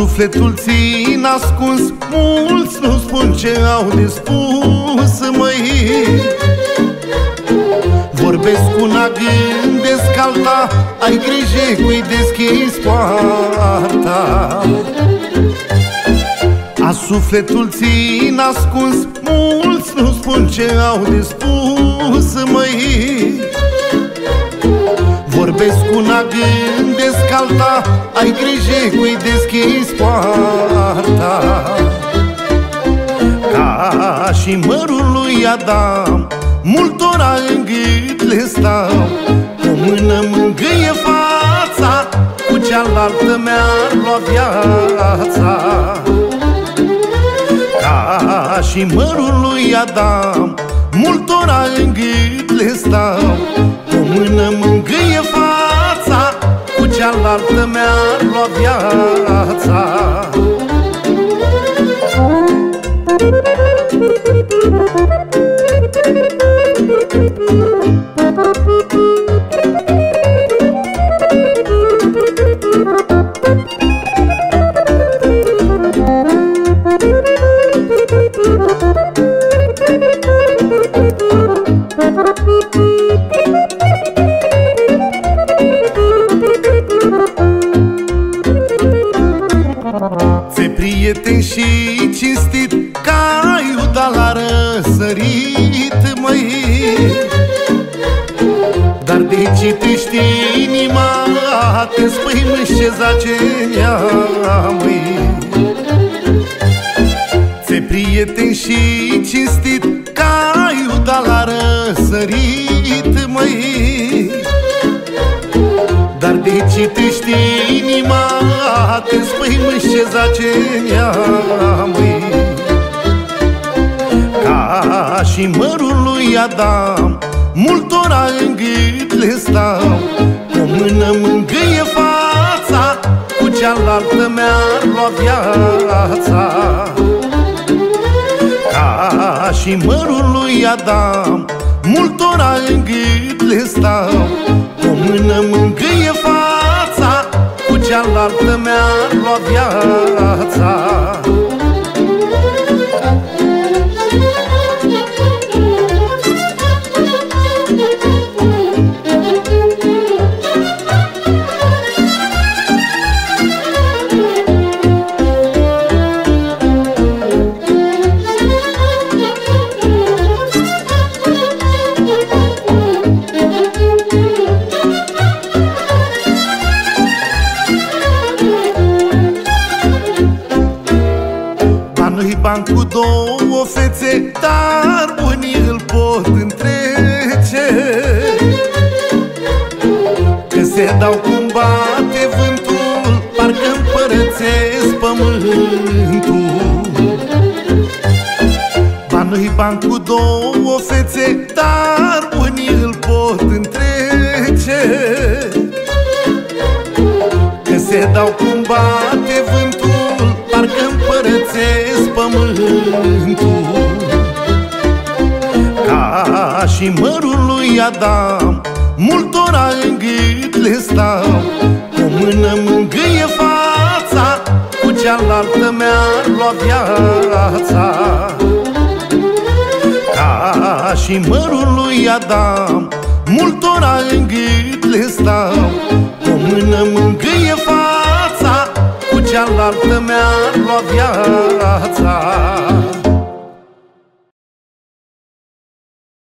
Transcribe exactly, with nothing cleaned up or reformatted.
sufletul țin ascuns, mulți nu spun ce au de spus, măi. Vorbesc una, gândesc alta, ai grijă cui deschizi poarta. A sufletul țin ascuns, mulți nu spun ce au de spus, măi. Vorbesc una, gândesc alta, ai grijă cui deschizi poarta. Ca și mărul lui Adam, multora în gât le stau, o mână mângâie fața, cu cealaltă mi-ar lua viața. Ca și mărul lui Adam, multora în gât le stau, o mână mângâie fața, cu cealaltă mi-ar lua viața. Ți-e prieten și cinstit ca Iuda la răsărit, măi. Dar de citești inima, te spăimâși ce zace în ea, măi. Ți-e prieten și cinstit ca Iuda la răsărit, măi. Dar de citești inima, te spăimâși ce zace în ea, măi. Ca și mărul lui Adam, multora în gât le stau, o mână mângâie fața, cu cealaltă mi-ar lua viața. Ca și mărul lui Adam, multora în gât le stau, o mână mângâie fața, cu cealaltă mi-ar lua viața. Nu-i ban cu două fețe, dar bunii îl pot întrece. Că se dau cum bate vântul, parcă împărățesc pământul. Ba nu-i ban cu două fețe, dar bunii îl pot întrece. Că se dau cum bate vântul, parcă împărățesc pământul. Ca și mărul lui Adam, multora în gât le stau, o mână mângâie fața, cu cealaltă mi-ar lua viața. Ca și mărul lui Adam, multora în gât le stau, o mână mângâie fața, cu cealaltă mi-ar lua viața.